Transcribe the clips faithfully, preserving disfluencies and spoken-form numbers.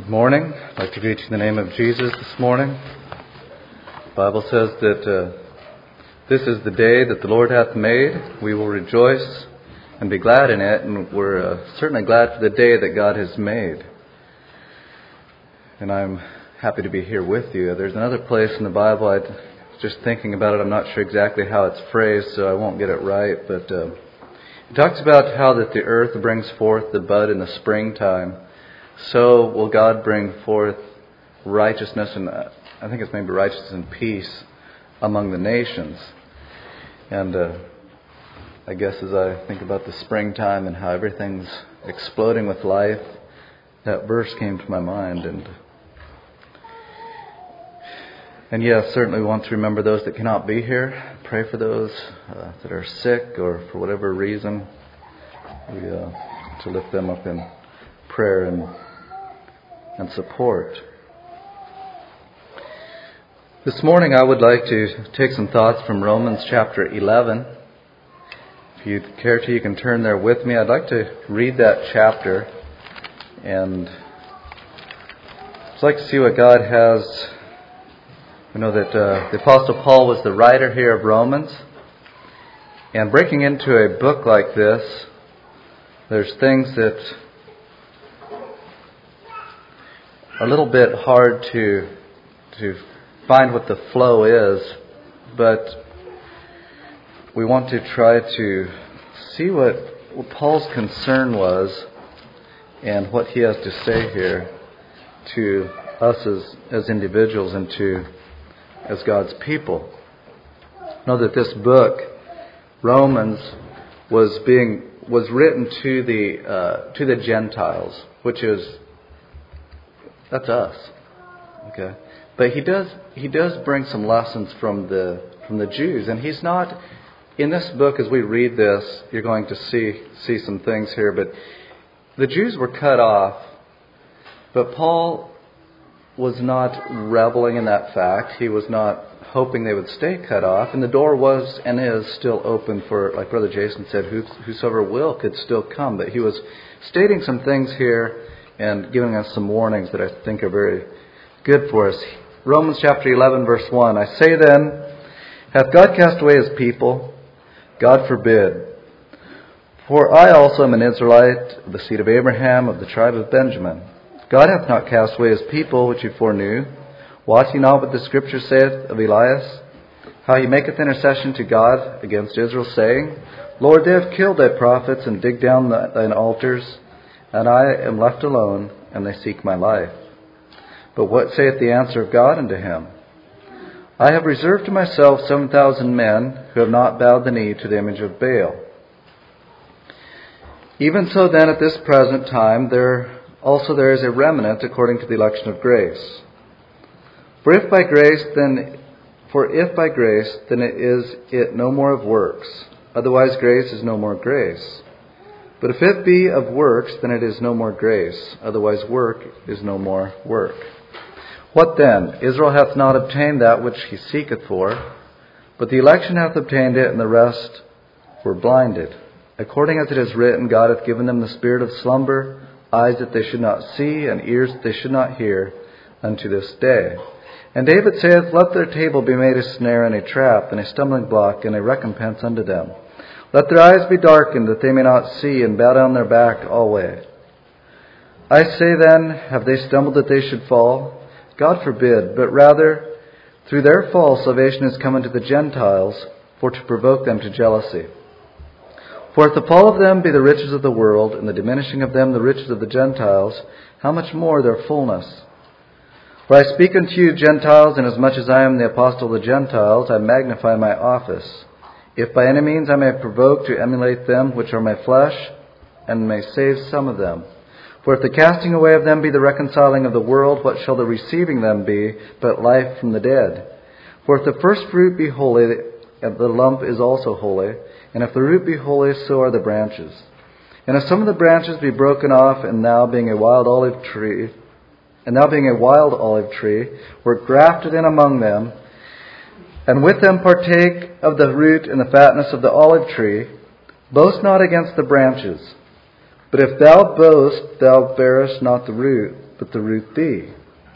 Good morning. I'd like to greet you in the name of Jesus this morning. The Bible says that uh, this is the day that the Lord hath made. We will rejoice and be glad in it, and we're uh, certainly glad for the day that God has made. And I'm happy to be here with you. There's another place in the Bible, I was just thinking about it, I'm not sure exactly how it's phrased, so I won't get it right, but uh, it talks about how that the earth brings forth the bud in the springtime. So will God bring forth righteousness, and uh, I think it's maybe righteousness and peace among the nations. And uh, I guess as I think about the springtime and how everything's exploding with life, that verse came to my mind. And and yes, certainly we want to remember those that cannot be here. Pray for those uh, that are sick or for whatever reason. We uh, to lift them up in prayer and and support. This morning I would like to take some thoughts from Romans chapter eleven. If you care to, you can turn there with me. I'd like to read that chapter, and I'd like to see what God has. We know that uh, the Apostle Paul was the writer here of Romans, and breaking into a book like this, there's things that a little bit hard to to find what the flow is, but we want to try to see what, what Paul's concern was and what he has to say here to us as, as individuals and to as God's people. Know that this book, Romans, was being was written to the uh, to the Gentiles, which is That's us, okay. But he does he does bring some lessons from the from the Jews, and he's not in this book. As we read this, you're going to see see some things here. But the Jews were cut off, but Paul was not reveling in that fact. He was not hoping they would stay cut off, and the door was and is still open for, like Brother Jason said, whosoever will could still come. But he was stating some things here and giving us some warnings that I think are very good for us. Romans chapter eleven, verse one. I say then, hath God cast away his people? God forbid. For I also am an Israelite, of the seed of Abraham, of the tribe of Benjamin. God hath not cast away his people, which he foreknew. Wot ye not what the Scripture saith of Elias? How he maketh intercession to God against Israel, saying, Lord, they have killed thy prophets, and digged down thine altars, and I am left alone, and they seek my life. But what saith the answer of God unto him? I have reserved to myself seven thousand men, who have not bowed the knee to the image of Baal. Even so then at this present time there also there is a remnant according to the election of grace. For if by grace then for if by grace, then it is it no more of works. Otherwise grace is no more grace. But if it be of works, then it is no more grace. Otherwise work is no more work. What then? Israel hath not obtained that which he seeketh for, but the election hath obtained it, and the rest were blinded. According as it is written, God hath given them the spirit of slumber, eyes that they should not see, and ears that they should not hear, unto this day. And David saith, Let their table be made a snare and a trap, and a stumbling block, and a recompense unto them. Let their eyes be darkened, that they may not see, and bow down their back alway. I say then, have they stumbled that they should fall? God forbid, but rather, through their fall salvation is come unto the Gentiles, for to provoke them to jealousy. For if the fall of them be the riches of the world, and the diminishing of them the riches of the Gentiles, how much more their fullness? For I speak unto you, Gentiles, inasmuch as I am the apostle of the Gentiles, I magnify my office. If by any means I may provoke to emulate them which are my flesh, and may save some of them. For if the casting away of them be the reconciling of the world, what shall the receiving them be but life from the dead? For if the first fruit be holy, the lump is also holy, and if the root be holy, so are the branches. And if some of the branches be broken off, and thou being a wild olive tree, and thou being a wild olive tree, were grafted in among them, and with them partake of the root and the fatness of the olive tree, boast not against the branches. But if thou boast, thou bearest not the root, but the root thee.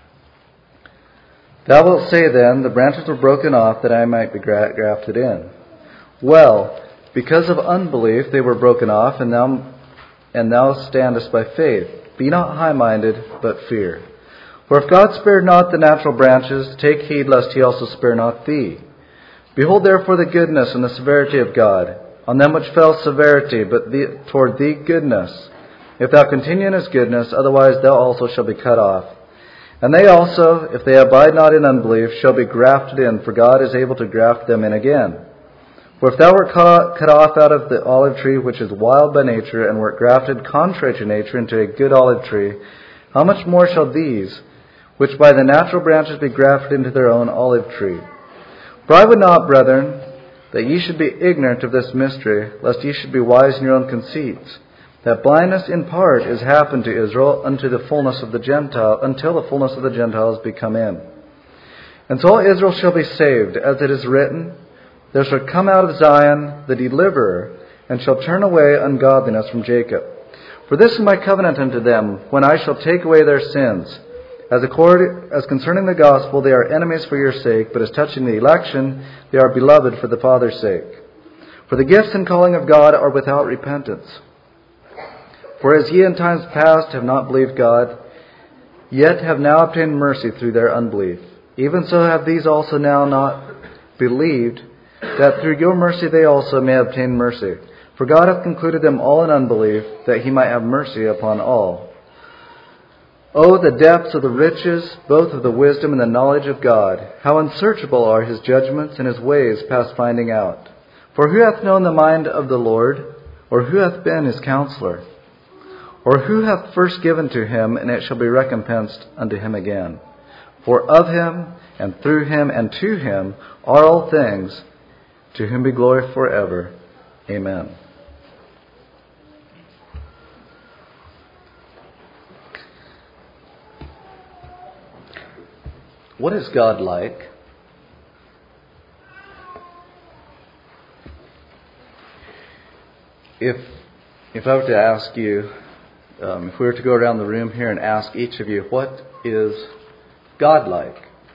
Thou wilt say then, the branches were broken off that I might be gra- grafted in. Well, because of unbelief they were broken off, and thou, and thou standest by faith. Be not high-minded, but fear. For if God spared not the natural branches, take heed lest he also spare not thee. Behold therefore the goodness and the severity of God. On them which fell severity, but thee, toward thee goodness. If thou continue in his goodness, otherwise thou also shalt be cut off. And they also, if they abide not in unbelief, shall be grafted in, for God is able to graft them in again. For if thou wert cut off out of the olive tree which is wild by nature, and wert grafted contrary to nature into a good olive tree, how much more shall these, which by the natural branches be grafted into their own olive tree? For I would not, brethren, that ye should be ignorant of this mystery, lest ye should be wise in your own conceits, that blindness in part is happened to Israel unto the fullness of the Gentile, until the fullness of the Gentiles be come in. And so all Israel shall be saved, as it is written, there shall come out of Zion the deliverer, and shall turn away ungodliness from Jacob. For this is my covenant unto them, when I shall take away their sins. As, accord, as concerning the gospel, they are enemies for your sake, but as touching the election, they are beloved for the Father's sake. For the gifts and calling of God are without repentance. For as ye in times past have not believed God, yet have now obtained mercy through their unbelief, even so have these also now not believed, that through your mercy they also may obtain mercy. For God hath concluded them all in unbelief, that he might have mercy upon all. Oh, the depths of the riches, both of the wisdom and the knowledge of God! How unsearchable are his judgments, and his ways past finding out! For who hath known the mind of the Lord? Or who hath been his counselor? Or who hath first given to him, and it shall be recompensed unto him again? For of him, and through him, and to him are all things, to whom be glory forever. Amen. What is God like? If if I were to ask you, um, if we were to go around the room here and ask each of you, what is God like?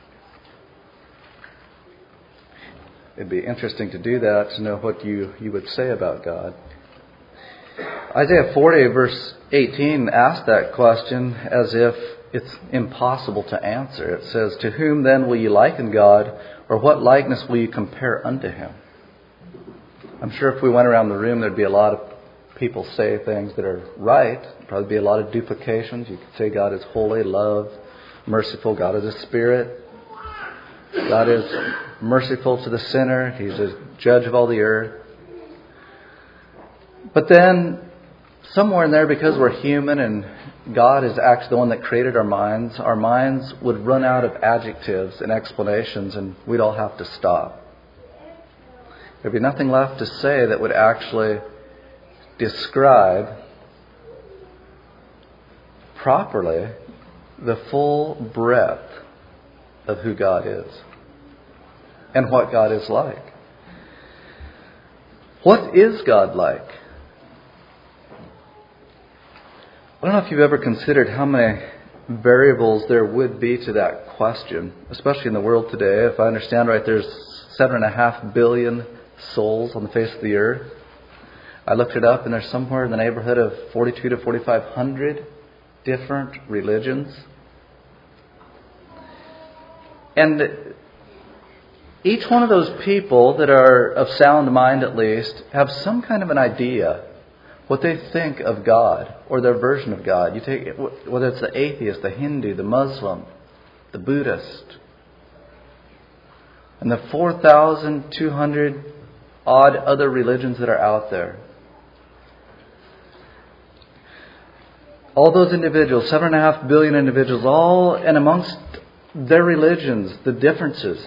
It'd be interesting to do that, to know what you, you would say about God. Isaiah forty, verse eighteen, asks that question as if it's impossible to answer. It says, to whom then will you liken God, or what likeness will you compare unto him? I'm sure if we went around the room, there'd be a lot of people say things that are right. There'd probably be a lot of duplications. You could say God is holy, love, merciful. God is a spirit. God is merciful to the sinner. He's a judge of all the earth. But then, somewhere in there, because we're human and God is actually the one that created our minds, our minds would run out of adjectives and explanations, and we'd all have to stop. There'd be nothing left to say that would actually describe properly the full breadth of who God is and what God is like. What is God like? I don't know if you've ever considered how many variables there would be to that question, especially in the world today. If I understand right, there's seven and a half billion souls on the face of the earth. I looked it up, and there's somewhere in the neighborhood of forty-two to forty-five hundred different religions. And each one of those people that are of sound mind, at least, have some kind of an idea what they think of God, or their version of God. You take whether it's the atheist, the Hindu, the Muslim, the Buddhist, and the four thousand two hundred odd other religions that are out there. All those individuals, seven and a half billion individuals, all and amongst their religions, the differences.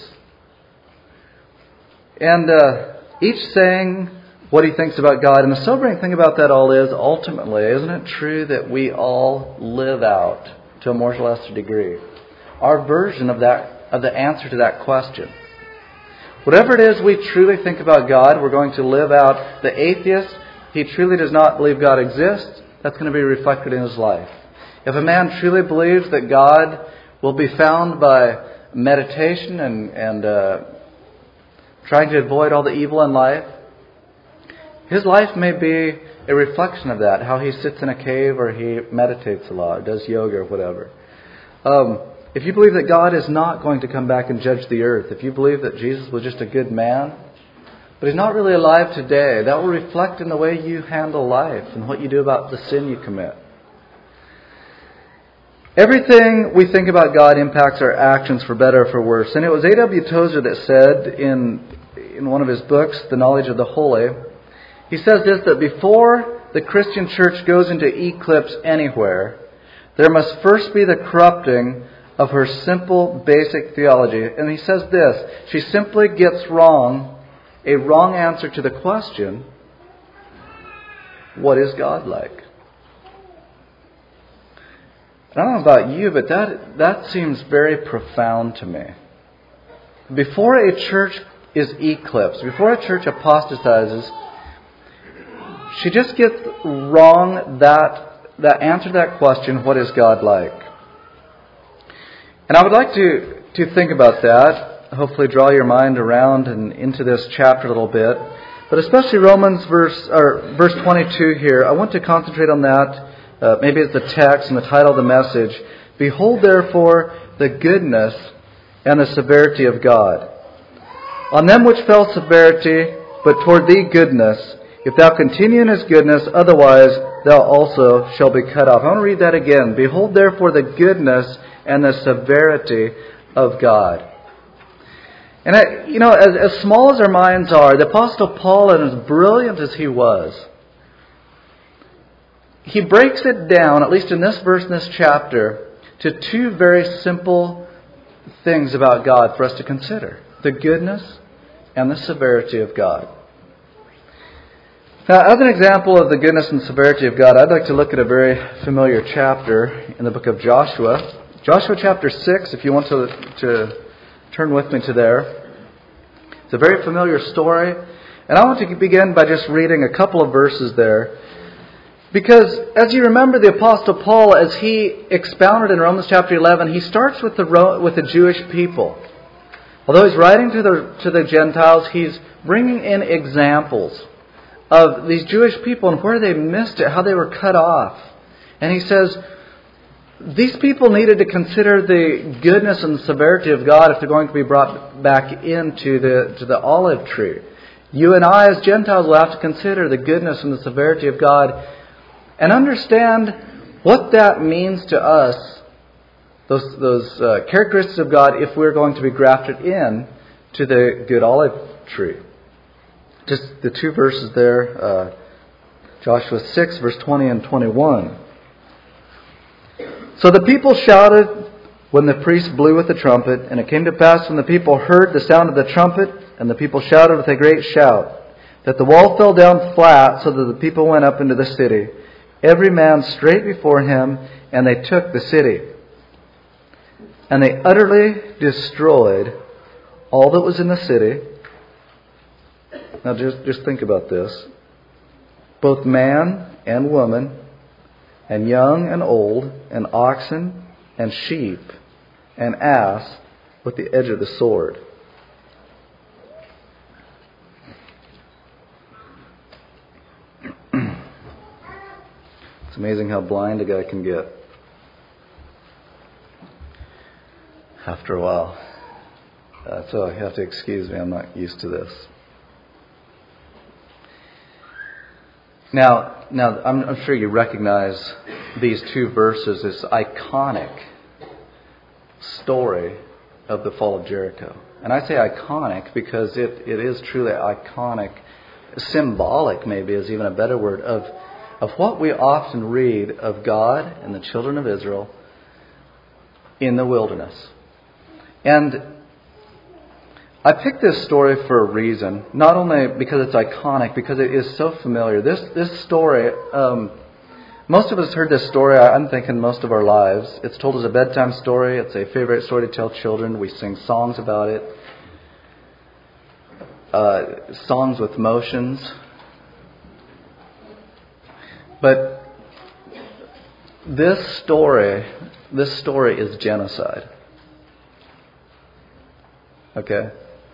And uh, each saying what he thinks about God. And the sobering thing about that all is, ultimately, isn't it true that we all live out, to a more or lesser degree, our version of that, of the answer to that question? Whatever it is we truly think about God, we're going to live out. The atheist, he truly does not believe God exists. That's going to be reflected in his life. If a man truly believes that God will be found by meditation and, and uh, trying to avoid all the evil in life, his life may be a reflection of that, how he sits in a cave or he meditates a lot, does yoga or whatever. Um, if you believe that God is not going to come back and judge the earth, if you believe that Jesus was just a good man, but he's not really alive today, that will reflect in the way you handle life and what you do about the sin you commit. Everything we think about God impacts our actions for better or for worse. And it was A W Tozer that said in, in one of his books, The Knowledge of the Holy, he says this, that before the Christian church goes into eclipse anywhere, there must first be the corrupting of her simple, basic theology. And he says this, she simply gets wrong, a wrong answer to the question, what is God like? I don't know about you, but that, that seems very profound to me. Before a church is eclipsed, before a church apostatizes, she just gets wrong that, that answer to that question, what is God like? And I would like to, to think about that, hopefully draw your mind around and into this chapter a little bit. But especially Romans verse, or verse twenty-two here, I want to concentrate on that. Uh, maybe it's the text and the title of the message. Behold, therefore, the goodness and the severity of God. On them which fell severity, but toward thee goodness. If thou continue in his goodness, otherwise thou also shalt be cut off. I want to read that again. Behold, therefore, the goodness and the severity of God. And, I, you know, as, as small as our minds are, the Apostle Paul, and as brilliant as he was, he breaks it down, at least in this verse, in this chapter, to two very simple things about God for us to consider. The goodness and the severity of God. Now, as an example of the goodness and severity of God, I'd like to look at a very familiar chapter in the book of Joshua. Joshua chapter six, if you want to, to turn with me to there. It's a very familiar story. And I want to begin by just reading a couple of verses there. Because, as you remember, the Apostle Paul, as he expounded in Romans chapter eleven, he starts with the with the Jewish people. Although he's writing to the to the Gentiles, he's bringing in examples of these Jewish people and where they missed it, how they were cut off. And he says, these people needed to consider the goodness and severity of God if they're going to be brought back into the to the olive tree. You and I, as Gentiles, will have to consider the goodness and the severity of God and understand what that means to us, those those uh, characteristics of God, if we're going to be grafted in to the good olive tree. Just the two verses there, uh, Joshua six, verse twenty and twenty-one. So the people shouted when the priest blew with the trumpet, and it came to pass when the people heard the sound of the trumpet, and the people shouted with a great shout, that the wall fell down flat, so that the people went up into the city, every man straight before him, and they took the city. And they utterly destroyed all that was in the city. Now just, just think about this. Both man and woman, and young and old, and oxen and sheep and ass with the edge of the sword. It's amazing how blind a guy can get after a while. Uh, so you have to excuse me, I'm not used to this. Now, now I'm, I'm sure you recognize these two verses, this iconic story of the fall of Jericho. And I say iconic because it, it is truly iconic, symbolic maybe is even a better word, of, of what we often read of God and the children of Israel in the wilderness. And I picked this story for a reason, not only because it's iconic, because it is so familiar. This this story, um, most of us heard this story, I'm thinking most of our lives. It's told as a bedtime story. It's a favorite story to tell children. We sing songs about it. Uh, songs with motions. But this story, this story is genocide. Okay?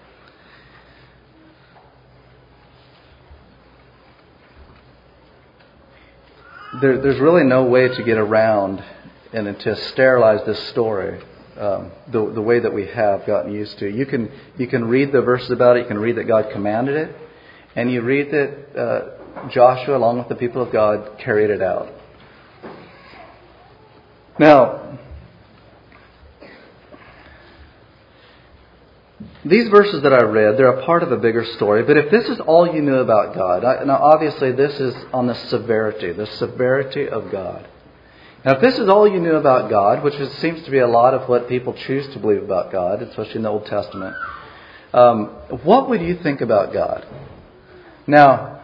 There, there's really no way to get around and to sterilize this story um, the, the way that we have gotten used to. You can you can read the verses about it. You can read that God commanded it, and you read that uh, Joshua, along with the people of God, carried it out. Now, these verses that I read, they're a part of a bigger story. But if this is all you knew about God, I, now obviously this is on the severity, the severity of God. Now if this is all you knew about God, which is, seems to be a lot of what people choose to believe about God, especially in the Old Testament, um, what would you think about God? Now,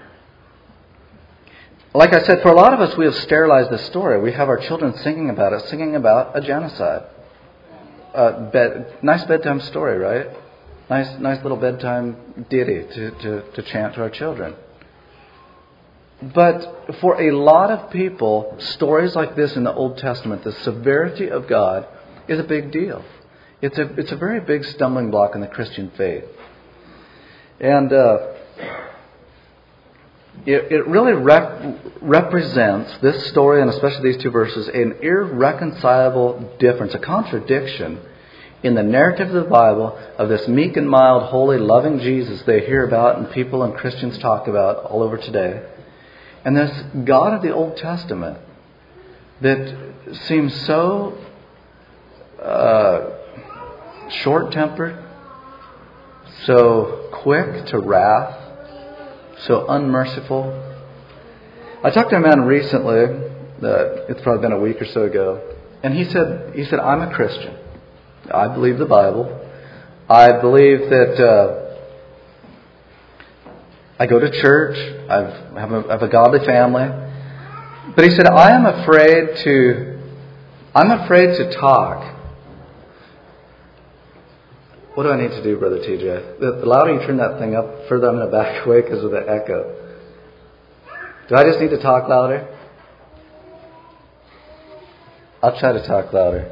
like I said, for a lot of us, we have sterilized this story. We have our children singing about it, singing about a genocide. Uh, bed, nice bedtime story, right? Nice, nice little bedtime ditty to, to, to chant to our children. But for a lot of people, stories like this in the Old Testament, the severity of God, is a big deal. It's a it's a very big stumbling block in the Christian faith, and uh, it it really rep- represents this story, and especially these two verses, an irreconcilable difference, a contradiction in the narrative of the Bible of this meek and mild, holy, loving Jesus they hear about and people and Christians talk about all over today, and this God of the Old Testament that seems so uh, short-tempered, so quick to wrath, so unmerciful. I talked to a man recently, uh, it's probably been a week or so ago, and he said, he said, I'm a Christian. I believe the Bible. I believe that uh, I go to church. I've, I have a, I have a godly family. But he said, I am afraid to, I'm afraid to talk. What do I need to do, Brother T J? The, the louder you turn that thing up, further I'm going to back away because of the echo. Do I just need to talk louder? I'll try to talk louder.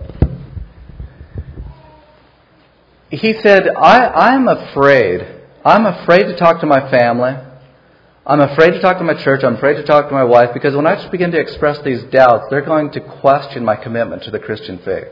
He said, I, I'm afraid. I'm afraid to talk to my family. I'm afraid to talk to my church. I'm afraid to talk to my wife because when I just begin to express these doubts, they're going to question my commitment to the Christian faith.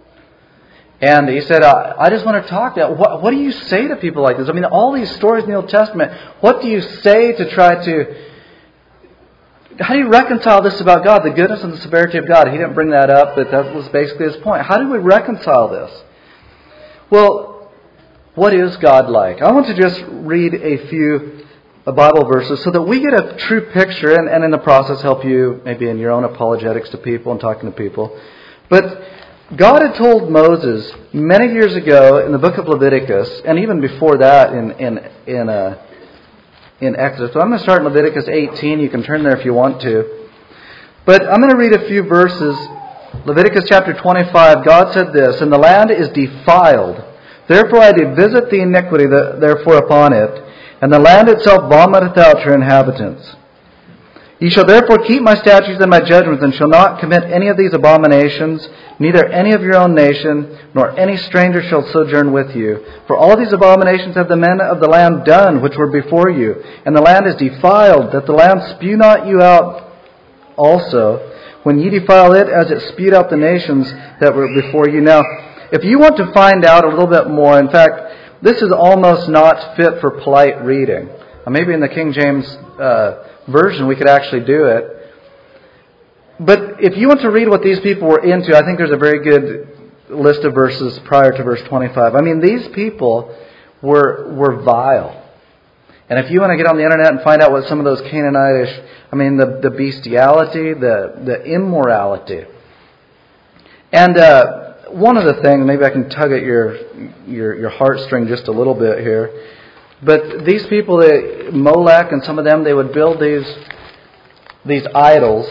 And he said, I, I just want to talk to you. What, what do you say to people like this? I mean, all these stories in the Old Testament, what do you say to try to... How do you reconcile this about God, the goodness and the severity of God? He didn't bring that up, but that was basically his point. How do we reconcile this? Well, what is God like? I want to just read a few Bible verses so that we get a true picture and, and in the process help you maybe in your own apologetics to people and talking to people. But God had told Moses many years ago in the book of Leviticus, and even before that in in in, uh, in Exodus. So I'm going to start in Leviticus eighteen. You can turn there if you want to. But I'm going to read a few verses. Leviticus chapter twenty-five, God said this, and the land is defiled. Therefore I do visit the iniquity that, therefore upon it, and the land itself vomiteth out her inhabitants. Ye shall therefore keep my statutes and my judgments, and shall not commit any of these abominations, neither any of your own nation, nor any stranger shall sojourn with you. For all these abominations have the men of the land done, which were before you. And the land is defiled, that the land spew not you out also, when ye defile it, as it spewed out the nations that were before you. Now, if you want to find out a little bit more, in fact, this is almost not fit for polite reading. Uh, maybe in the King James uh, Version we could actually do it. But if you want to read what these people were into, I think there's a very good list of verses prior to verse twenty-five. I mean, these people were were vile. And if you want to get on the internet and find out what some of those Canaanitish, I mean, the, the bestiality, the, the immorality. And uh, one of the things, maybe I can tug at your, your your heartstring just a little bit here. But these people, they, Molech and some of them, they would build these these idols,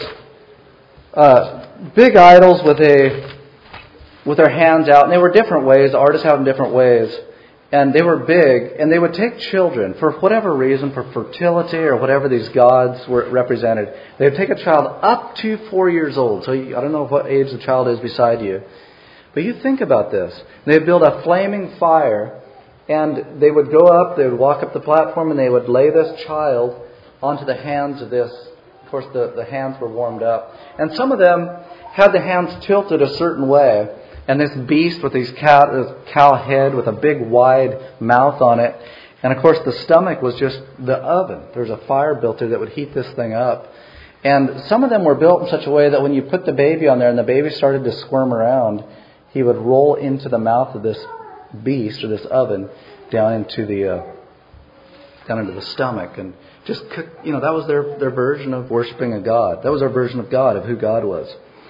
uh, big idols with a with their hands out, and they were different ways. The artists had them different ways, and they were big, and they would take children for whatever reason, for fertility or whatever these gods were represented. They would take a child up to four years old. So you, I don't know what age the child is beside you. But you think about this. They would build a flaming fire, and they would go up, they would walk up the platform, and they would lay this child onto the hands of this. Of course, the, the hands were warmed up. And some of them had the hands tilted a certain way. And this beast with these cow, this cow head with a big wide mouth on it. And of course, the stomach was just the oven. There's a fire built there that would heat this thing up. And some of them were built in such a way that when you put the baby on there and the baby started to squirm around, he would roll into the mouth of this beast or this oven down into the uh, down into the stomach, and just cook, you know, that was their their version of worshiping a god. That was their version of God, of who God was.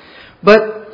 But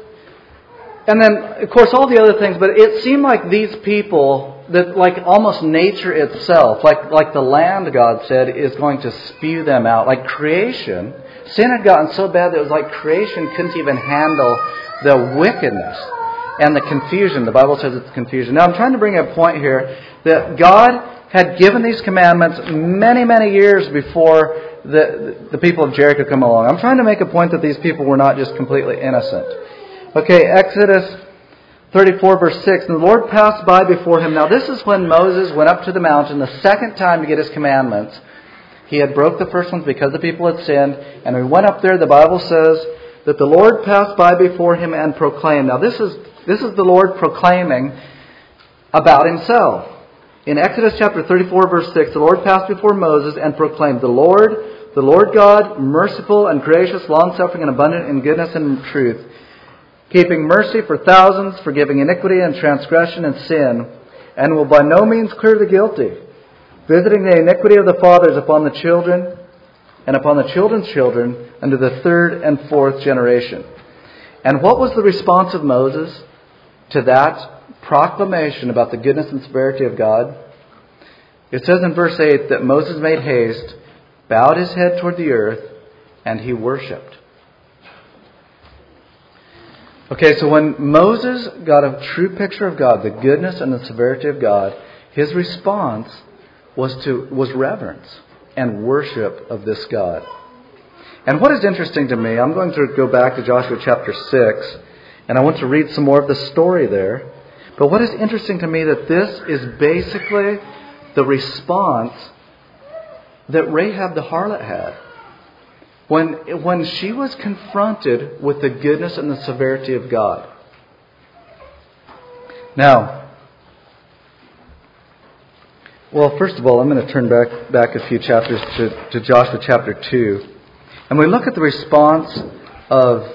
and then of course all the other things. But it seemed like these people, that like almost nature itself, like like the land, God said, is going to spew them out. Like creation, sin had gotten so bad that it was like creation couldn't even handle the wickedness and the confusion. The Bible says it's confusion. Now I'm trying to bring a point here that God had given these commandments many, many years before the, the people of Jericho come along. I'm trying to make a point that these people were not just completely innocent. Okay, Exodus thirty-four verse six. And the Lord passed by before him. Now this is when Moses went up to the mountain the second time to get his commandments. He had broke the first ones because the people had sinned. And when he went up there, the Bible says that the Lord passed by before him and proclaimed. Now this is this is the Lord proclaiming about himself. In Exodus chapter thirty-four verse six, the Lord passed before Moses and proclaimed, the Lord, the Lord God, merciful and gracious, long-suffering and abundant in goodness and truth, keeping mercy for thousands, forgiving iniquity and transgression and sin, and will by no means clear the guilty, visiting the iniquity of the fathers upon the children and upon the children's children unto the third and fourth generation. And what was the response of Moses to that proclamation about the goodness and severity of God? It says in verse eight that Moses made haste, bowed his head toward the earth, and he worshipped. Okay, so when Moses got a true picture of God, the goodness and the severity of God, his response was to was reverence and worship of this God. And what is interesting to me, I'm going to go back to Joshua chapter six, and I want to read some more of the story there. But what is interesting to me, that this is basically the response that Rahab the harlot had. When, when she was confronted with the goodness and the severity of God. Now, well, first of all, I'm going to turn back, back a few chapters to, to Joshua chapter two. And we look at the response of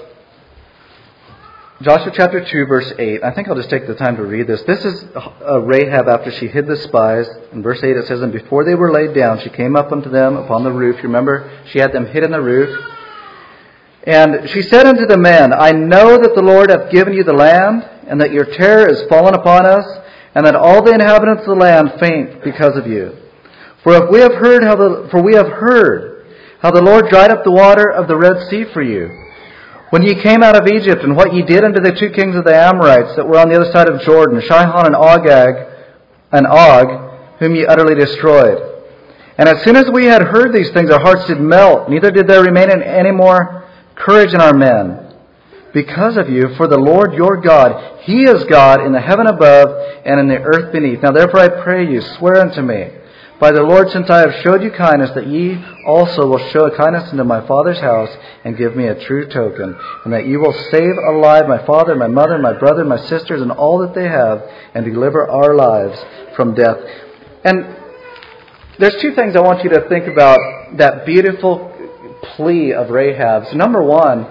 Joshua chapter two, verse eight. I think I'll just take the time to read this. This is uh, Rahab after she hid the spies. In verse eight it says, and before they were laid down, she came up unto them upon the roof. You remember, she had them hid in the roof. And she said unto the men, I know that the Lord hath given you the land, and that your terror is fallen upon us, and that all the inhabitants of the land faint because of you. For if we have heard how the for we have heard how the Lord dried up the water of the Red Sea for you, when ye came out of Egypt, and what ye did unto the two kings of the Amorites that were on the other side of Jordan, Sihon and Agag, and Og, whom ye utterly destroyed. And as soon as we had heard these things, our hearts did melt, neither did there remain any more courage in our men, because of you. For the Lord your God, He is God in the heaven above and in the earth beneath. Now therefore I pray you, swear unto me, by the Lord, since I have showed you kindness, that ye also will show kindness unto my father's house, and give me a true token, and that ye will save alive my father, my mother, my brother, my sisters, and all that they have, and deliver our lives from death. And there's two things I want you to think about that beautiful plea of Rahab's. Number one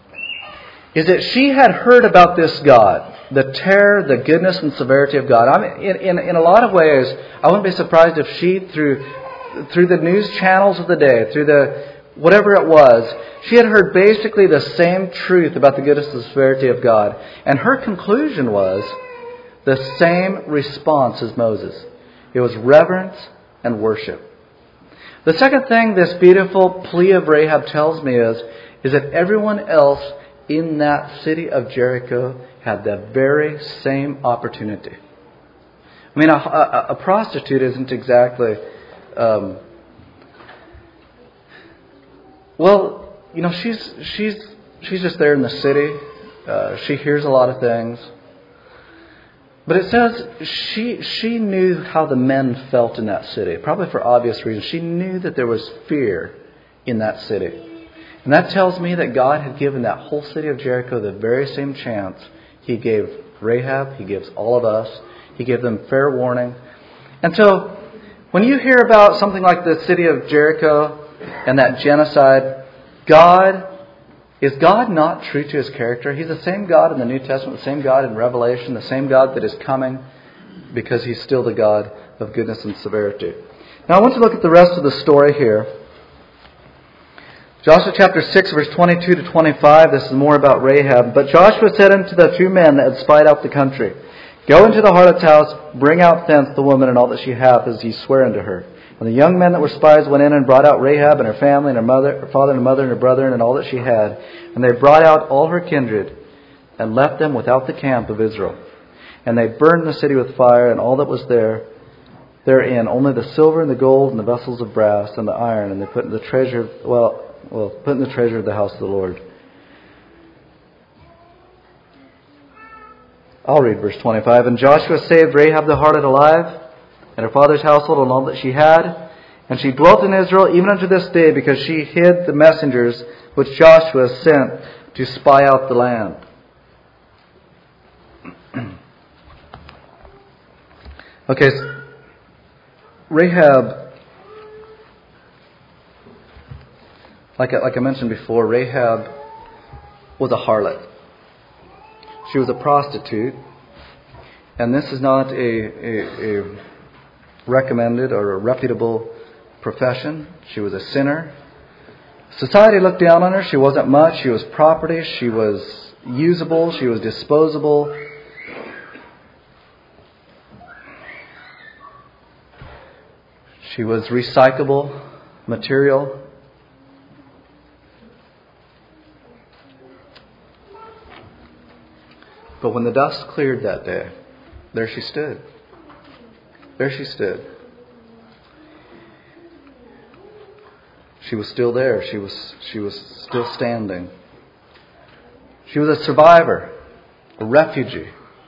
is that she had heard about this God, the terror, the goodness and severity of God. I mean, in, in, in a lot of ways, I wouldn't be surprised if she, through through the news channels of the day, through the whatever it was, she had heard basically the same truth about the goodness and severity of God. And her conclusion was the same response as Moses. It was reverence and worship. The second thing this beautiful plea of Rahab tells me is, is that everyone else in that city of Jericho had the very same opportunity. I mean, a, a, a prostitute isn't exactly, um, well, you know, she's she's she's just there in the city. Uh, she hears a lot of things, but it says she she knew how the men felt in that city, probably for obvious reasons. She knew that there was fear in that city, and that tells me that God had given that whole city of Jericho the very same chance He gave Rahab. He gives all of us. He gave them fair warning. And so, when you hear about something like the city of Jericho and that genocide, God, is God not true to His character? He's the same God in the New Testament, the same God in Revelation, the same God that is coming, because He's still the God of goodness and severity. Now I want to look at the rest of the story here. Joshua chapter six, verse twenty-two to twenty-five, this is more about Rahab. But Joshua said unto the two men that had spied out the country, Go into the harlot's house, bring out thence the woman and all that she hath, as ye swear unto her. And the young men that were spies went in and brought out Rahab and her family and her mother, her father and her mother and her brethren and all that she had. And they brought out all her kindred and left them without the camp of Israel. And they burned the city with fire and all that was there therein, only the silver and the gold and the vessels of brass and the iron. And they put in the treasure, well, well, put in the treasure of the house of the Lord. I'll read verse twenty-five. And Joshua saved Rahab the harlot alive, and her father's household and all that she had. And she dwelt in Israel even unto this day, because she hid the messengers which Joshua sent to spy out the land. Okay, so Rahab, like I, like I mentioned before, Rahab was a harlot. She was a prostitute, and this is not a, a, a recommended or a reputable profession. She was a sinner. Society looked down on her. She wasn't much. She was property. She was usable. She was disposable. She was recyclable material. But when the dust cleared that day, there she stood. There she stood. She was still there. She was she was still standing. She was a survivor, a refugee.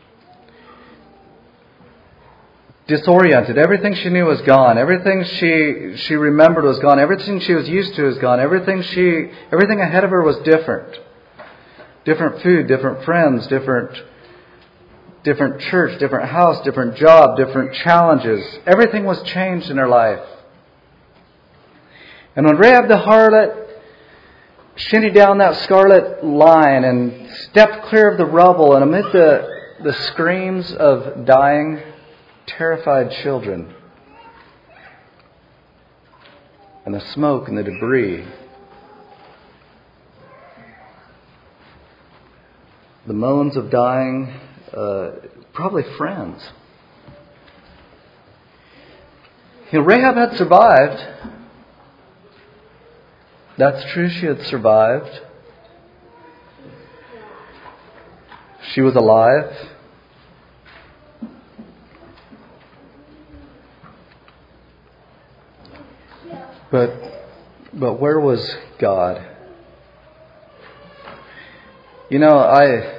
Disoriented. Everything she knew was gone. Everything she she remembered was gone. Everything she was used to was gone. Everything she everything ahead of her was different. Different food, different friends, different different church, different house, different job, different challenges. Everything was changed in her life. And when Rahab the harlot shinnied down that scarlet line and stepped clear of the rubble, and amid the, the screams of dying, terrified children, and the smoke and the debris, the moans of dying, uh, probably friends. You know, Rahab had survived. That's true, she had survived. She was alive. But, but where was God? You know, I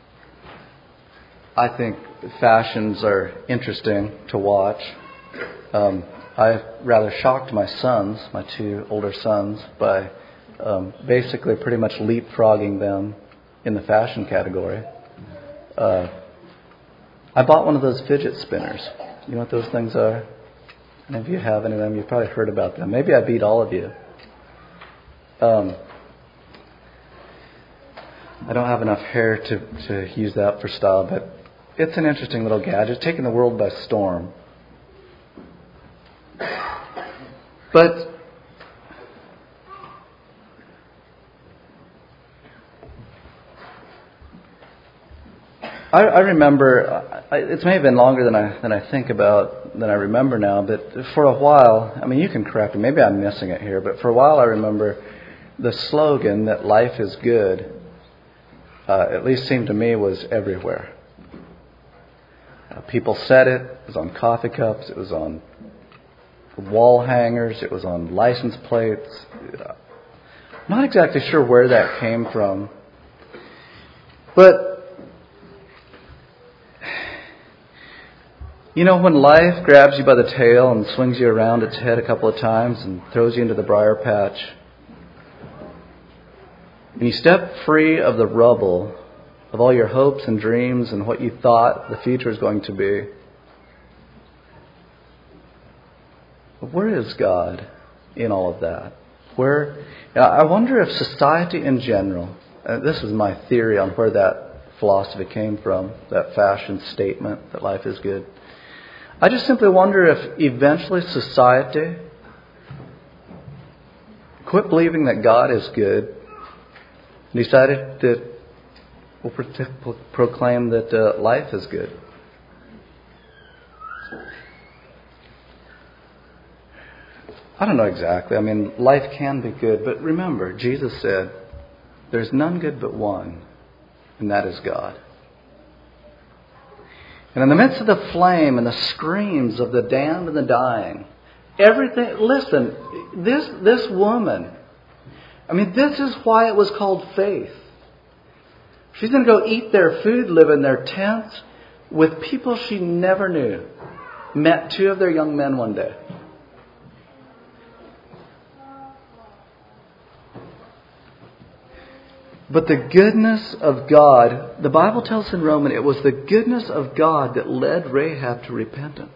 I think fashions are interesting to watch. Um, I rather shocked my sons, my two older sons, by um, basically pretty much leapfrogging them in the fashion category. Uh, I bought one of those fidget spinners. You know what those things are? And if you have any of them, you've probably heard about them. Maybe I beat all of you. Um, I don't have enough hair to, to use that for style, but it's an interesting little gadget, taking the world by storm. But I, I remember, I, it's may have been longer than I than I think about, than I remember now, but for a while, I mean, you can correct me, maybe I'm missing it here, but for a while I remember the slogan that life is good, uh, at least seemed to me, was everywhere. Uh, people said it. It was on coffee cups. It was on wall hangers. It was on license plates. Uh, not exactly sure where that came from. But, you know, when life grabs you by the tail and swings you around its head a couple of times and throws you into the briar patch, and you step free of the rubble of all your hopes and dreams and what you thought the future is going to be, where is God in all of that? Where, I wonder if society in general, and this is my theory on where that philosophy came from, that fashion statement that life is good. I just simply wonder if eventually society quit believing that God is good and decided that we'll pro- proclaim that uh, life is good. I don't know exactly. I mean, life can be good. But remember, Jesus said, there's none good but one, and that is God. And in the midst of the flame and the screams of the damned and the dying, everything, listen, this, this woman, I mean, this is why it was called faith. She's going to go eat their food, live in their tents with people she never knew. Met two of their young men one day. But the goodness of God, the Bible tells us in Romans, it was the goodness of God that led Rahab to repentance.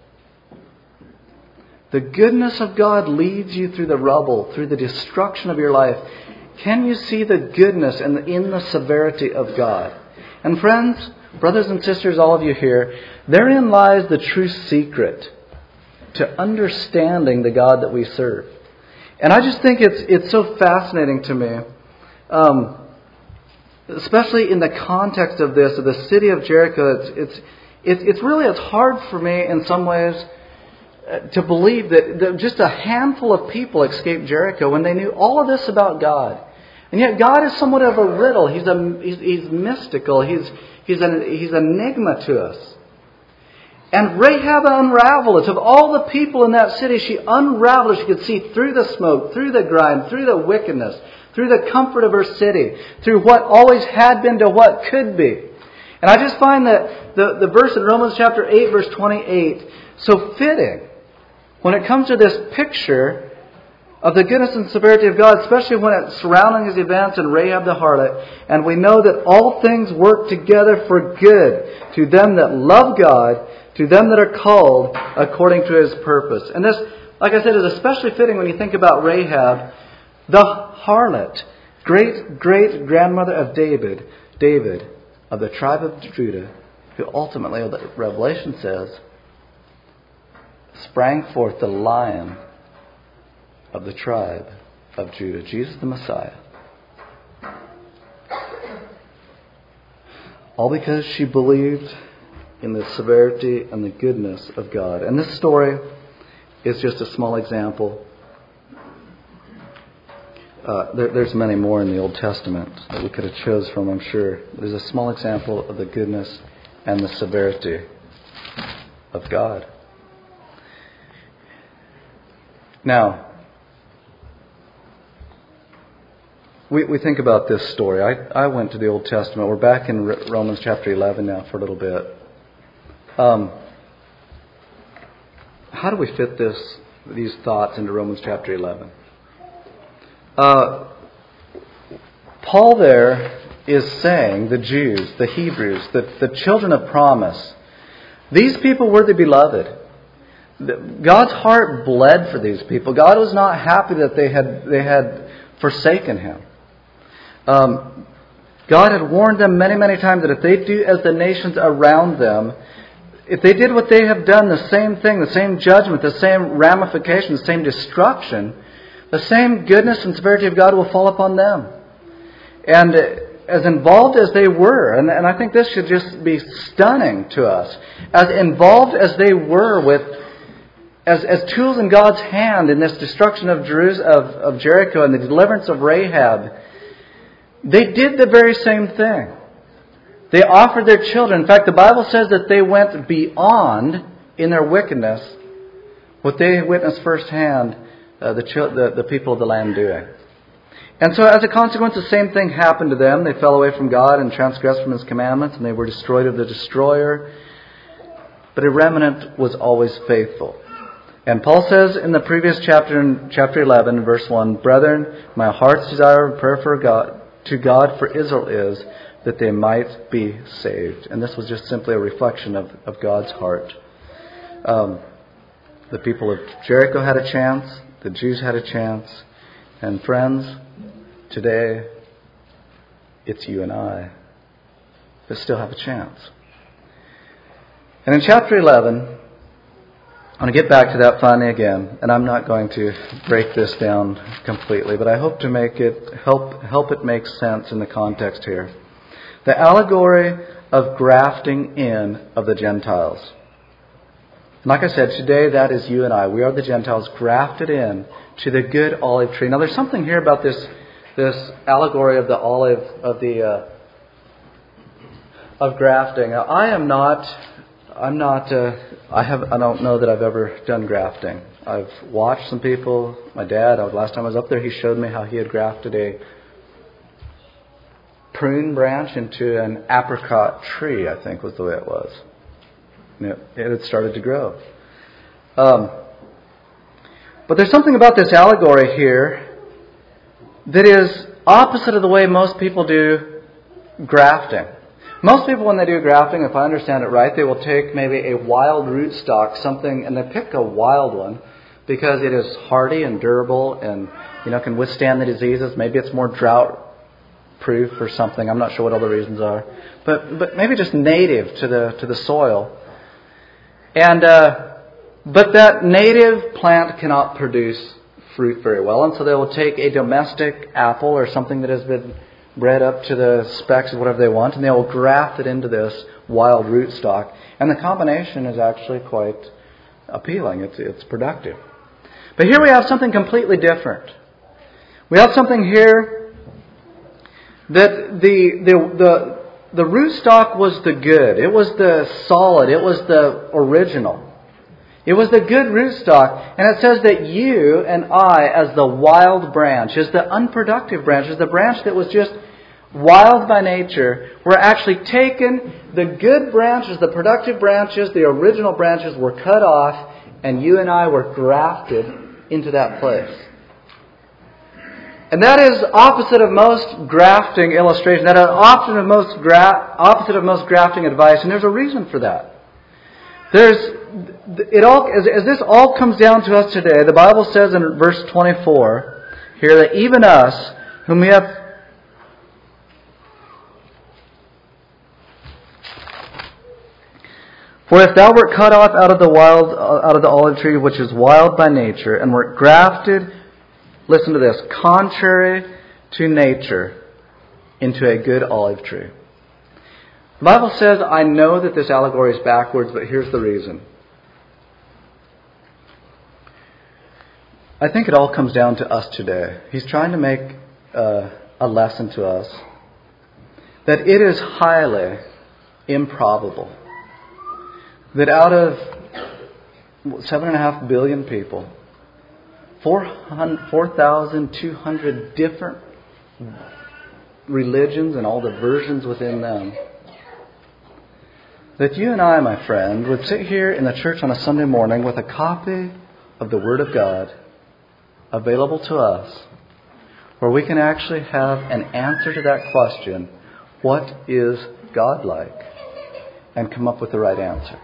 The goodness of God leads you through the rubble, through the destruction of your life. Can you see the goodness and in the severity of God? And friends, brothers and sisters, all of you here, therein lies the true secret to understanding the God that we serve. And I just think it's it's so fascinating to me. Um, Especially in the context of this, of the city of Jericho, it's it's it's, it's really it's hard for me in some ways to believe that, that just a handful of people escaped Jericho when they knew all of this about God, and yet God is somewhat of a riddle. He's a he's, he's mystical. He's he's an he's an enigma to us. And Rahab unraveled it. Of all the people in that city, she unraveled it. She could see through the smoke, through the grime, through the wickedness, through the comfort of her city, through what always had been to what could be. And I just find that the, the verse in Romans chapter eight, verse twenty-eight, so fitting when it comes to this picture of the goodness and severity of God, especially when it's surrounding these events and Rahab the harlot. And we know that all things work together for good to them that love God, to them that are called according to His purpose. And this, like I said, is especially fitting when you think about Rahab, the harlot, great great grandmother of David, David of the tribe of Judah, who ultimately, the Revelation says, sprang forth the Lion of the tribe of Judah, Jesus the Messiah. All because she believed in the severity and the goodness of God. And this story is just a small example. Uh, there, there's many more in the Old Testament that we could have chose from, I'm sure. There's a small example of the goodness and the severity of God. Now, we, we think about this story. I, I went to the Old Testament. We're back in Romans chapter eleven now for a little bit. Um, how do we fit this these thoughts into Romans chapter eleven? Uh, Paul there is saying, the Jews, the Hebrews, the, the children of promise, these people were the beloved. God's heart bled for these people. God was not happy that they had they had forsaken Him. Um, God had warned them many, many times that if they do as the nations around them, if they did what they have done, the same thing, the same judgment, the same ramification, the same destruction, the same goodness and severity of God will fall upon them. And as involved as they were, and, and I think this should just be stunning to us, as involved as they were with, as, as tools in God's hand in this destruction of, Jerusalem, of, of Jericho and the deliverance of Rahab, they did the very same thing. They offered their children. In fact, the Bible says that they went beyond in their wickedness what they witnessed firsthand uh, the, the, the people of the land doing. And so as a consequence, the same thing happened to them. They fell away from God and transgressed from His commandments, and they were destroyed of the destroyer. But a remnant was always faithful. And Paul says in the previous chapter, in chapter eleven, verse one, "Brethren, my heart's desire and prayer for God, to God for Israel is that they might be saved." And this was just simply a reflection of, of God's heart. Um, the people of Jericho had a chance. The Jews had a chance. And friends, today, it's you and I that still have a chance. And in chapter eleven, I want to get back to that finally again, and I'm not going to break this down completely, but I hope to make it help help it make sense in the context here. The allegory of grafting in of the Gentiles. And like I said, today that is you and I. We are the Gentiles grafted in to the good olive tree. Now, there's something here about this this allegory of the olive of the uh, of grafting. Now, I am not. I'm not. Uh, I have. I don't know that I've ever done grafting. I've watched some people. My dad. Last time I was up there, he showed me how he had grafted a prune branch into an apricot tree. I think was the way it was. And it, it had started to grow. Um, but there's something about this allegory here that is opposite of the way most people do grafting. Most people, when they do grafting, if I understand it right, they will take maybe a wild rootstock, something, and they pick a wild one because it is hardy and durable and, you know, can withstand the diseases. Maybe it's more drought-proof or something. I'm not sure what all the reasons are, but but maybe just native to the to the soil. And uh, but that native plant cannot produce fruit very well, and so they will take a domestic apple or something that has been bred up to the specs of whatever they want, and they will graft it into this wild rootstock. And the combination is actually quite appealing. It's it's productive. But here we have something completely different. We have something here that the the the the rootstock was the good. It was the solid. It was the original. It was the good rootstock. And it says that you and I, as the wild branch, as the unproductive branch, as the branch that was just wild by nature, were actually taken. The good branches, the productive branches, the original branches were cut off, and you and I were grafted into that place. And that is opposite of most grafting illustration. That is opposite of most gra- opposite of most grafting advice, and there's a reason for that. There's it all as, as this all comes down to us today. The Bible says in verse twenty-four here that even us, whom we have For if thou wert cut off out of the wild, out of the olive tree, which is wild by nature, and wert grafted, listen to this, contrary to nature, into a good olive tree. The Bible says, I know that this allegory is backwards, but here's the reason. I think it all comes down to us today. He's trying to make uh, a lesson to us that it is highly improbable that out of seven and a half billion people, four thousand two hundred different religions and all the versions within them, that you and I, my friend, would sit here in the church on a Sunday morning with a copy of the Word of God available to us, where we can actually have an answer to that question, what is God like? And come up with the right answer.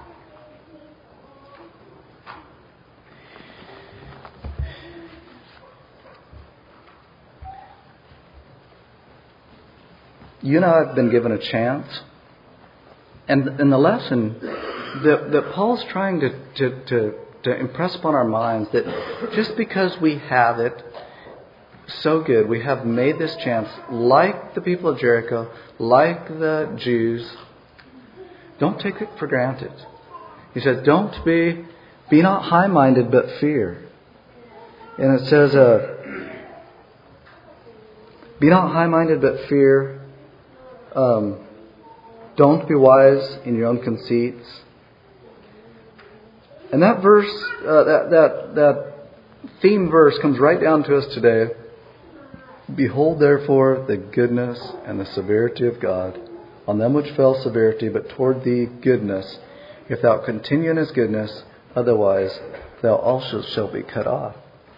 You and I have been given a chance. And in the lesson that, that Paul's trying to, to, to, to impress upon our minds that just because we have it so good, we have made this chance, like the people of Jericho, like the Jews, don't take it for granted. He says, don't be, be not high-minded, but fear. And it says, uh, be not high-minded, but fear. Um, Don't be wise in your own conceits. And that verse, uh, that, that, that theme verse comes right down to us today. Behold, therefore, the goodness and the severity of God. On them which fell severity, but toward thee goodness. If thou continue in his goodness, otherwise thou also shalt be cut off.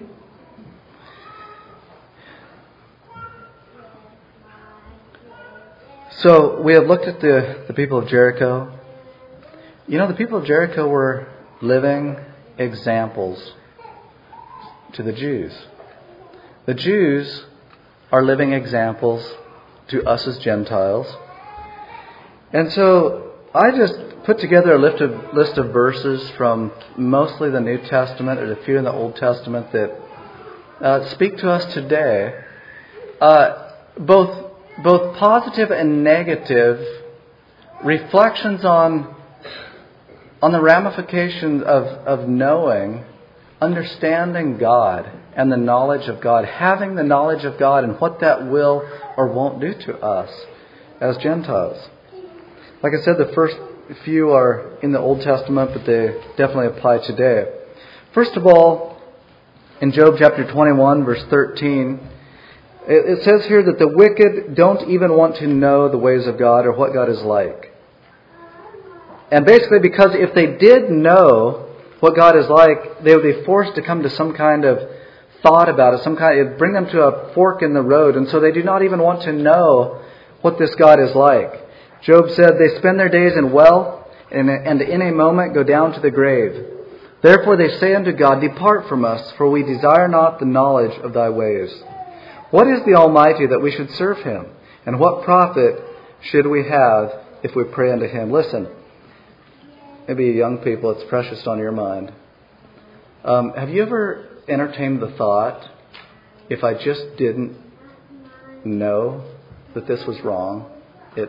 So we have looked at the, the people of Jericho. You know, the people of Jericho were living examples to the Jews. The Jews are living examples to us as Gentiles. And so I just put together a list of, list of verses from mostly the New Testament and a few in the Old Testament that uh, speak to us today. Uh, both both positive and negative reflections on on the ramifications of, of knowing, understanding God and the knowledge of God, having the knowledge of God and what that will or won't do to us as Gentiles. Like I said, the first few are in the Old Testament, but they definitely apply today. First of all, in Job chapter twenty-one, verse thirteen, it says here that the wicked don't even want to know the ways of God or what God is like. And basically because if they did know what God is like, they would be forced to come to some kind of thought about it, some kind of, bring them to a fork in the road. And so they do not even want to know what this God is like. Job said, they spend their days in wealth and in a moment go down to the grave. Therefore they say unto God, depart from us, for we desire not the knowledge of thy ways. What is the Almighty that we should serve him? And what profit should we have if we pray unto him? Listen, maybe young people, it's precious on your mind. Um, have you ever entertained the thought, if I just didn't know that this was wrong, it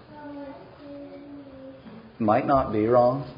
might not be wrong?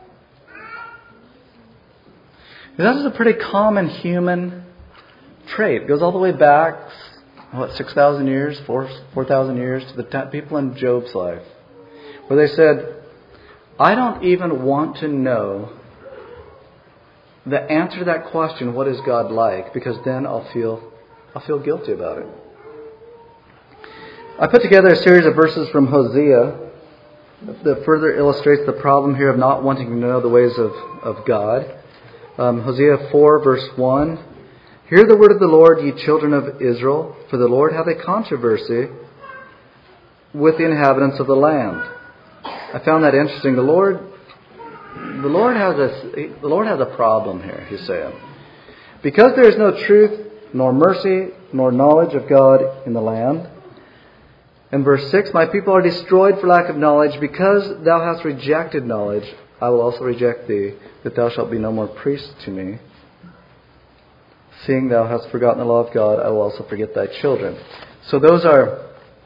That is a pretty common human trait. It goes all the way back, what, six thousand years, four thousand years to the t- people in Job's life, where they said, I don't even want to know the answer to that question, what is God like? Because then I'll feel I'll feel guilty about it. I put together a series of verses from Hosea that further illustrates the problem here of not wanting to know the ways of, of God. Um, Hosea four, verse one. Hear the word of the Lord, ye children of Israel, for the Lord hath a controversy with the inhabitants of the land. I found that interesting. The Lord, the Lord has a the Lord has a problem here. He's saying, because there is no truth, nor mercy, nor knowledge of God in the land. In verse six, my people are destroyed for lack of knowledge, because thou hast rejected knowledge. I will also reject thee, that thou shalt be no more priest to me. Seeing thou hast forgotten the law of God, I will also forget thy children. So those are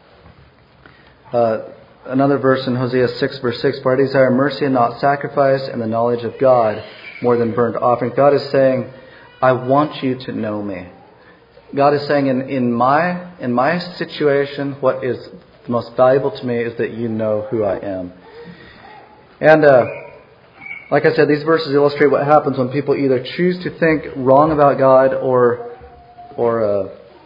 uh, another verse in Hosea six, verse six. For I desire mercy and not sacrifice, and the knowledge of God more than burnt offering. God is saying, I want you to know me. God is saying, in, in my in my situation, what is most valuable to me is that you know who I am. And uh, like I said, these verses illustrate what happens when people either choose to think wrong about God or or uh,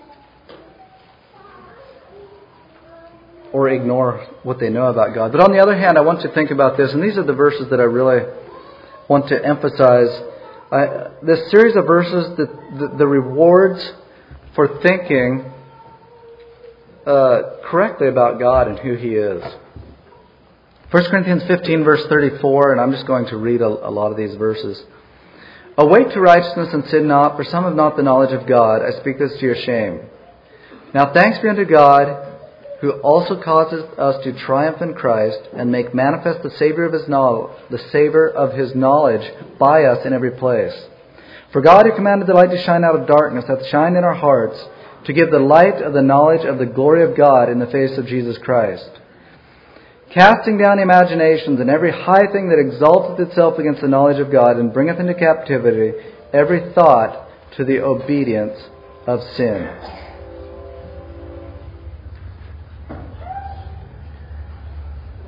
or ignore what they know about God. But on the other hand, I want to think about this, and these are the verses that I really want to emphasize. I, this series of verses, the, the, the rewards for thinking uh, correctly about God and who He is. First Corinthians fifteen, verse thirty-four, and I'm just going to read a, a lot of these verses. Awake to righteousness and sin not, for some have not the knowledge of God. I speak this to your shame. Now thanks be unto God, who also causes us to triumph in Christ, and make manifest the savor of His knowledge, the savor of His knowledge by us in every place. For God, who commanded the light to shine out of darkness, hath shined in our hearts, to give the light of the knowledge of the glory of God in the face of Jesus Christ. Casting down imaginations and every high thing that exalteth itself against the knowledge of God, and bringeth into captivity every thought to the obedience of sin.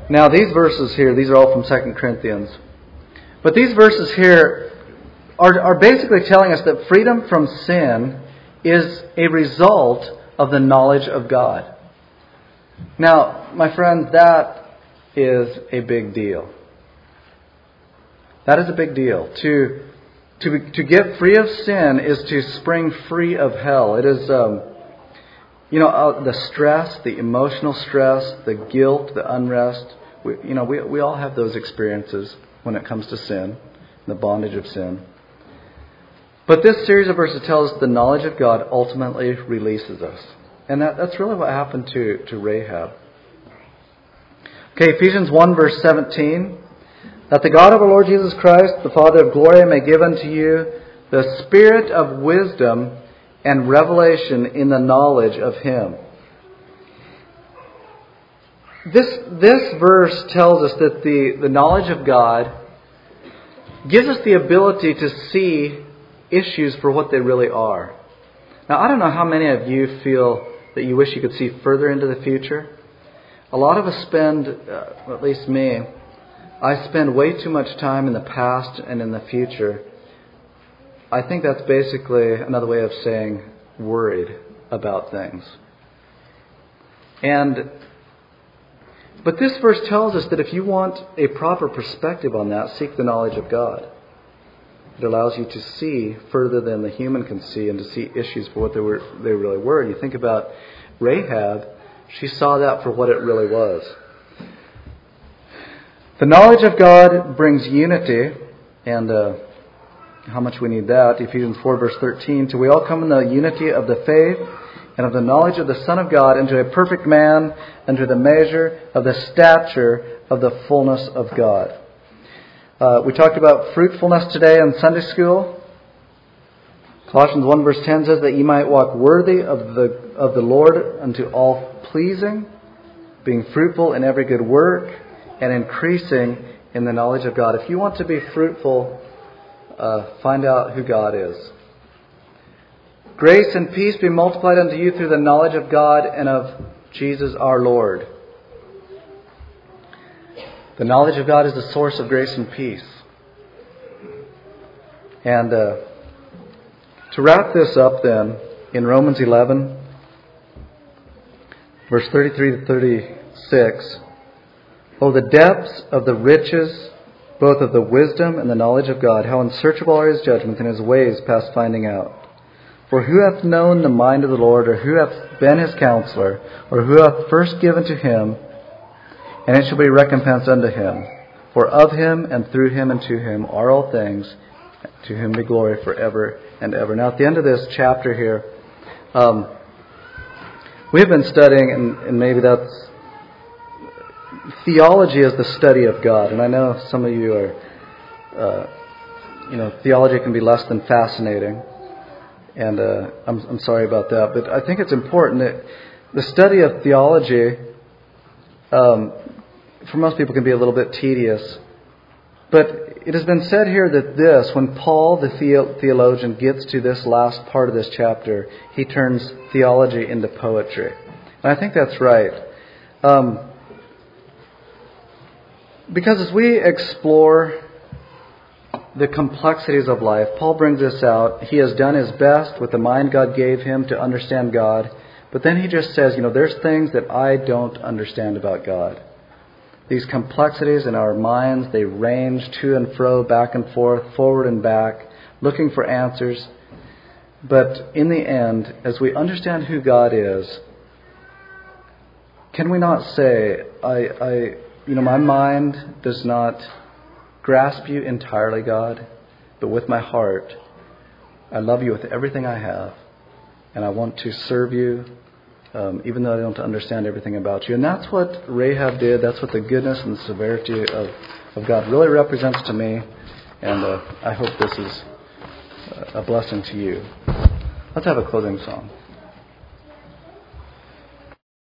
Now these verses here, these are all from Second Corinthians. But these verses here are, are basically telling us that freedom from sin is a result of the knowledge of God. Now, my friends, that is a big deal. That is a big deal. To to to get free of sin is to spring free of hell. It is, um, you know, uh, the stress, the emotional stress, the guilt, the unrest. We, you know, we we all have those experiences when it comes to sin, the bondage of sin. But this series of verses tells us the knowledge of God ultimately releases us. And that, that's really what happened to, to Rahab. Okay, Ephesians one verse seventeen. That the God of our Lord Jesus Christ, the Father of glory, may give unto you the spirit of wisdom and revelation in the knowledge of Him. This, this verse tells us that the, the knowledge of God gives us the ability to see issues for what they really are. Now, I don't know how many of you feel that you wish you could see further into the future. A lot of us spend, uh, at least me, I spend way too much time in the past and in the future. I think that's basically another way of saying worried about things. And but this verse tells us that if you want a proper perspective on that, seek the knowledge of God. It allows you to see further than the human can see and to see issues for what they were they really were. And you think about Rahab, she saw that for what it really was. The knowledge of God brings unity, and uh, how much we need that. Ephesians four verse thirteen, till we all come in the unity of the faith and of the knowledge of the Son of God, into a perfect man, unto the measure of the stature of the fullness of God. Uh, we talked about fruitfulness today in Sunday school. Colossians one verse ten says that ye might walk worthy of the of the Lord unto all pleasing, being fruitful in every good work, and increasing in the knowledge of God. If you want to be fruitful, uh, find out who God is. Grace and peace be multiplied unto you through the knowledge of God and of Jesus our Lord. The knowledge of God is the source of grace and peace. And uh, to wrap this up then, in Romans eleven, verse thirty-three to thirty-six, oh, the depths of the riches, both of the wisdom and the knowledge of God, how unsearchable are His judgments and His ways past finding out. For who hath known the mind of the Lord, or who hath been His counselor, or who hath first given to Him, and it shall be recompensed unto Him. For of Him, and through Him, and to Him are all things, to Him be glory forever and ever. Now at the end of this chapter here, um, we've been studying, and, and maybe that's, theology is the study of God. And I know some of you are, uh, you know, theology can be less than fascinating. And uh, I'm, I'm sorry about that. But I think it's important that the study of theology, um, for most people, can be a little bit tedious. But it has been said here that this, when Paul, the theologian, gets to this last part of this chapter, he turns theology into poetry. And I think that's right. Um, because as we explore the complexities of life, Paul brings this out. He has done his best with the mind God gave him to understand God. But then he just says, you know, there's things that I don't understand about God. These complexities in our minds, they range to and fro, back and forth, forward and back, looking for answers. But in the end, as we understand who God is, can we not say, I, I, you know, my mind does not grasp you entirely, God, but with my heart, I love you with everything I have, and I want to serve you, um, even though I don't understand everything about you. And that's what Rahab did. That's what the goodness and the severity of, of God really represents to me, and uh, I hope this is a blessing to you. Let's have a closing song.